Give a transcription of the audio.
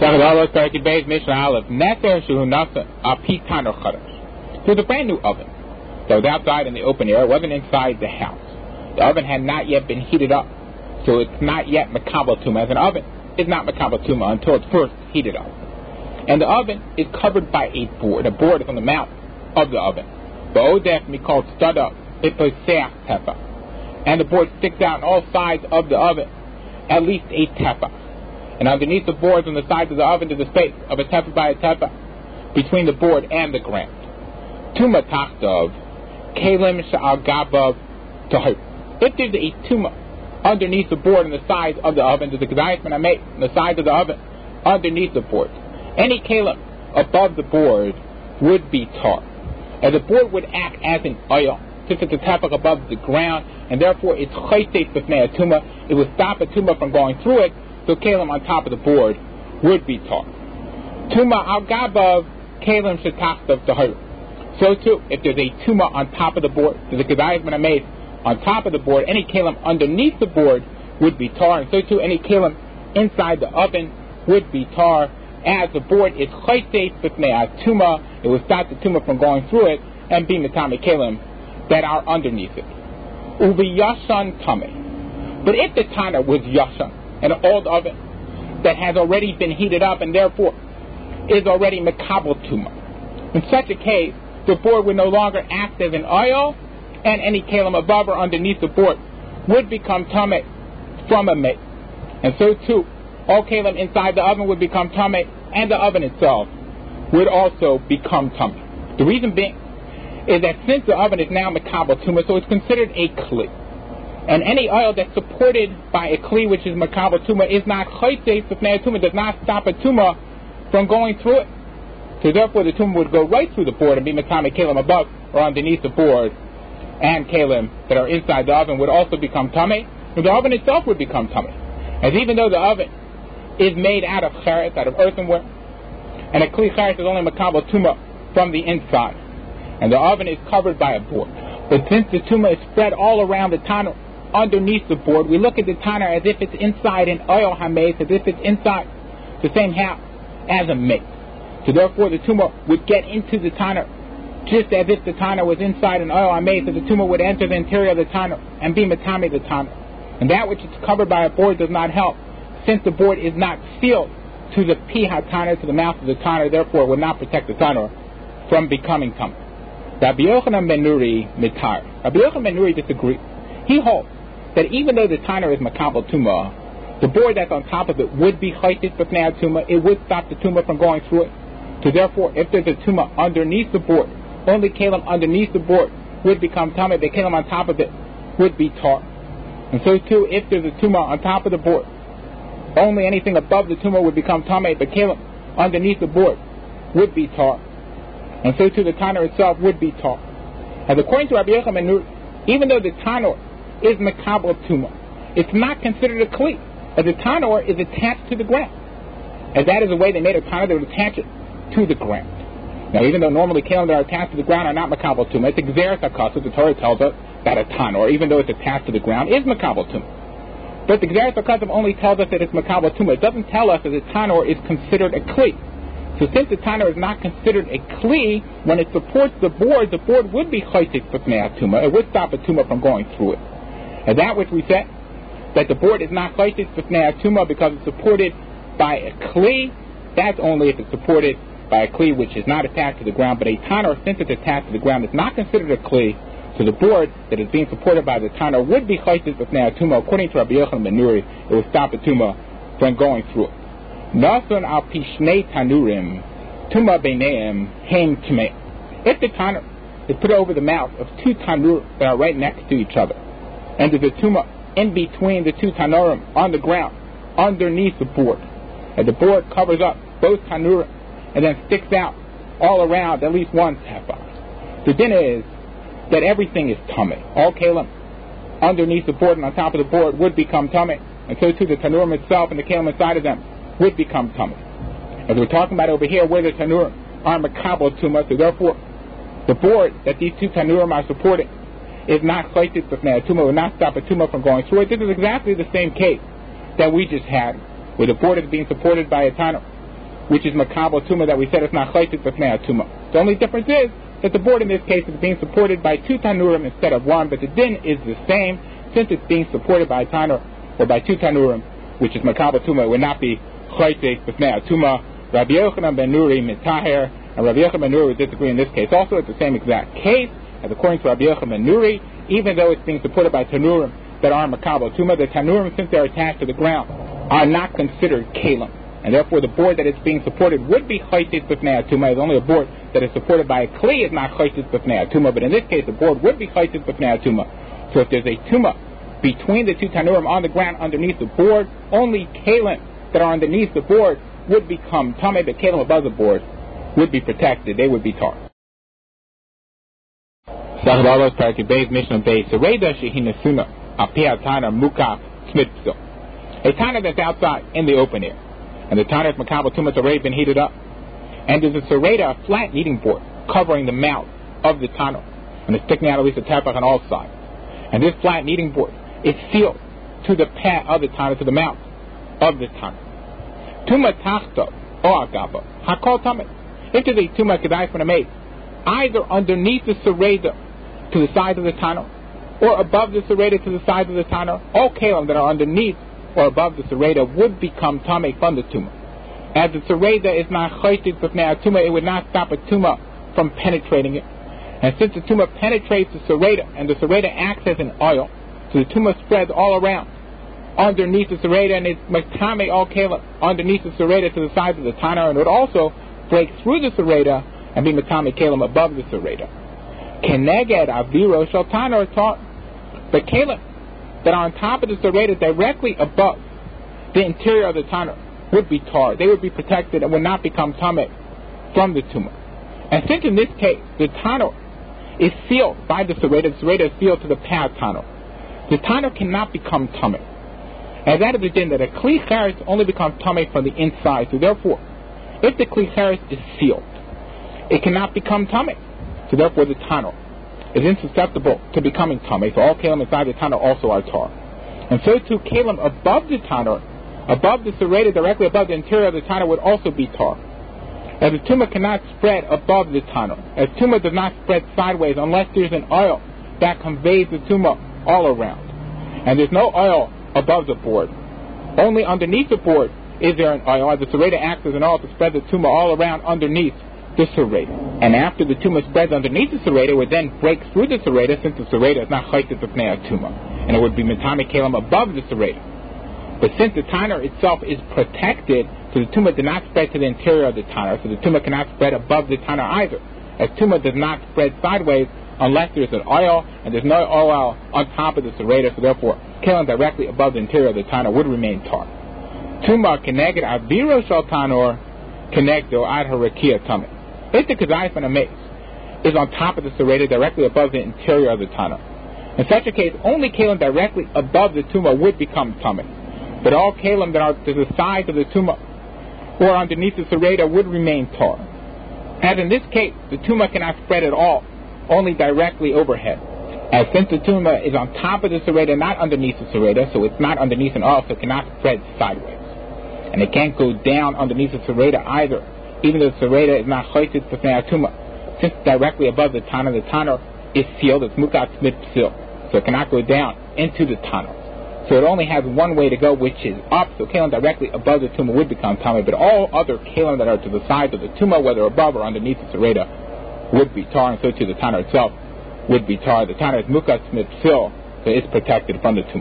was a brand new oven that was outside in the open air. It wasn't inside the house. The oven had not yet been heated up, so it's not yet makabel tuma. As an oven is not makabel tuma until it's first heated up. And the oven is covered by a board. A board is on the mouth of the oven. The odef me called stada iposeach tefa. And the board sticks out on all sides of the oven, at least a tefa. And underneath the boards on the sides of the oven is a space of a tefa by a tefa between the board and the ground. Tuma tachtov kalim sha'al gabav tahir. If there's a tuma underneath the board on the sides of the oven, there's a gedayis man made on the sides of the oven underneath the board. Any kalim above the board would be tar. And the board would act as an oil, since it's a tefach above the ground, and therefore it's chaytes b'fnei a tuma. It would stop a tuma from going through it, so kalim on top of the board would be tar. Tuma al gabav kalim shetachtav tahir. So too, if there's a tuma on top of the board, there's a gedayis man made on top of the board, any kalim underneath the board would be tar, and so too any kalim inside the oven would be tar. As the board is chaytes b'fnei a tuma, it will stop the tuma from going through it and be mitame kalim that are underneath it. Uvi yashan tame. But if the tana was yashan, an old oven that has already been heated up and therefore is already makabel tuma, in such a case, the board would no longer act as an oil, and any kalim above or underneath the board would become tame from a mate. And so too, all kalim inside the oven would become tame, and the oven itself would also become tame. The reason being is that since the oven is now makabel tuma, so it's considered a kli. And any oil that's supported by a kli, which is makabel tuma, is not chaytes b'fnei tuma, does not stop a tuma from going through it. So therefore the tuma would go right through the board and be mitame kalim above or underneath the board, and kalim that are inside the oven would also become tame, and the oven itself would become tame. As even though the oven is made out of cheres, out of earthenware, and a kli cheres is only makabel tuma from the inside, and the oven is covered by a board. But since the tuma is spread all around the tanur underneath the board, we look at the tanur as if it's inside an oil hametz, as if it's inside the same house as a mate. So therefore the tuma would get into the tanur just as if the tanur was inside an oil hametz, so the tuma would enter the interior of the tanur and be matame the tanur. And that which is covered by a board does not help, since the board is not sealed to the pi ha-tanur, to the mouth of the tanur, therefore it would not protect the tanur from becoming tameh. Rabbi Yochanan ben Nuri mitar. Rabbi Yochanan ben Nuri disagrees. He holds that even though the tanur is makabel tuma, the board that's on top of it would be chaytes b'fnei tuma. It would stop the tuma from going through it. So therefore, if there's a tuma underneath the board, only kalim underneath the board would become tameh. The kalim on top of it would be tar. And so too, if there's a tuma on top of the board, only anything above the tuma would become tameh. The kalim underneath the board would be tar. And so too, the tanur itself would be tar. And according to Rabbi Yochanan ben Nuri, even though the tanur is makabel tuma, it's not considered a kli, as the tanur is attached to the ground. As that is the way they made a tanur, they would attach it to the ground. Now, even though normally kalim that are attached to the ground are not makabel tuma, it's exeris hakasa. The Torah tells us that a tanur, even though it's attached to the ground, is makabel tuma. But the exeris hakasa only tells us that it's makabel tuma. It doesn't tell us that the tanur is considered a kli. So since the tanur is not considered a kli, when it supports the board would be chaytes b'fnei tuma. It would stop a tuma from going through it. And that which we said, that the board is not chaytes b'fnei tuma because it's supported by a kli, that's only if it's supported by a kli which is not attached to the ground. But a tanur, since it's attached to the ground, is not considered a kli. So the board that is being supported by the tanur would be chaytes b'fnei tuma. According to Rabbi Yochanan ben Nuri, it would stop the tuma from going through it. Nasan al pishnei tanurim tuma beineim heim tmei. If the tanur is put over the mouth of two tanur that are right next to each other, and there's a tuma in between the two tanurim on the ground underneath the board, and the board covers up both tanurim and then sticks out all around at least one tefa, the din is that everything is tameh. All kalim underneath the board and on top of the board would become tameh, and so too the tanurim itself and the kalim inside of them would become tameh. As we're talking about over here, where the tanurim are makabel tuma, so therefore the board that these two tanurim are supporting is not chaytes b'fnei tuma, will not stop a tuma from going through it. This is exactly the same case that we just had, where the board is being supported by a tanur, which is makabel tuma, that we said it's not chaytit b'fnei tuma. The only difference is that the board in this case is being supported by 2 tanurim instead of 1, but the din is the same. Since it's being supported by a tanur or by 2 tanurim, which is makabel tuma, it would not be chaytit b'fnei tuma. Rabbi Yochanan ben Nuri mitaher, and Rabbi Yochanan ben Nuri would disagree in this case. Also, it's the same exact case, as according to Rabbi Yochanan ben Nuri, even though it's being supported by tanurim that are makabel tuma, the tanurim, since they're attached to the ground, are not considered kalim, and therefore the board that is being supported would be chaytit b'fnei tuma. It's only a board that is supported by a kli is not chaytit b'fnei tuma, but in this case the board would be chaytit b'fnei tuma. So if there's a tuma between the 2 tanurim on the ground underneath the board, only kalim that are underneath the board would become tameh, but kalim above the board would be protected. They would be tar. A Tana that's outside in the open air, and the Tana is makabel tuma, it's already been heated up, and there's a sereda, a flat kneading board, covering the mouth of the Tana, and it's sticking out at least a tefach on all sides. And this flat kneading board is sealed to the pad of the Tana, to the mouth of the Tana. Tuma tachta or agaba hakol tameh. If there's a tuma kedai from a maid, either underneath the sereda to the sides of the Tana, or above the sereda to the sides of the Tana, all kalim that are underneath or above the sereda would become tameh from the tuma. As the sereda is not chaytit b'fnei tuma, it would not stop a tuma from penetrating it. And since the tuma penetrates the sereda, and the sereda acts as an oil, so the tuma spreads all around underneath the sereda, and it's matame all kalim underneath the sereda to the sides of the Tana, and it would also break through the sereda and be matame kalim above the sereda. Keneged aviro shel Tana are taught, but kalim that are on top of the sereda directly above the interior of the Tana would be tar. They would be protected and would not become tameh from the tuma. And since in this case the Tana is sealed by the sereda is sealed to the pad Tana, the Tana cannot become tameh. And that is the din that a kli cheres only becomes tameh from the inside. So therefore, if the kli cheres is sealed, it cannot become tameh. So therefore, the Tana is insusceptible to becoming tameh. So all kalim inside the Tana also are tar. And so too, kalim above the Tana, above the sereda, directly above the interior of the Tana, would also be tar. As the tuma cannot spread above the Tana, as tuma does not spread sideways unless there's an oil that conveys the tuma all around. And there's no oil above the board. Only underneath the board is there an oil, as the sereda acts as an oil to spread the tuma all around underneath the sereda. And after the tuma spreads underneath the sereda, it would then break through the sereda, since the sereda is not chaytit b'fnei tuma, and it would be matame kalim above the sereda. But since the Tana itself is protected, so the tuma did not spread to the interior of the Tana, so the tuma cannot spread above the Tana either, as tuma does not spread sideways unless there's an oil, and there's no oil on top of the sereda, so therefore kalim directly above the interior of the Tana would remain tar. Tuma keneged aviro shel Tanor kenegdo ad harakia tameh. If the kedai from a mace is on top of the sereda, directly above the interior of the Tana, in such a case, only kalim directly above the tuma would become tameh. But all kalim that are to the sides of the tuma or underneath the sereda would remain tar. As in this case, the tuma cannot spread at all, only directly overhead. As since the tuma is on top of the sereda, not underneath the sereda, so it's not underneath an oil, so it cannot spread sideways. And it can't go down underneath the sereda either, even though the sereda is not chaytit b'fnei tuma. Since directly above the Tana is sealed, it's mukat smit psil, so it cannot go down into the Tana. So it only has one way to go, which is up. So kalim directly above the tuma would become tameh, but all other kalim that are to the sides of the tuma, whether above or underneath the sereda, would be tar, and so too the Tana itself would be tar. The Tana is mukat smit psil, so it's protected from the tuma.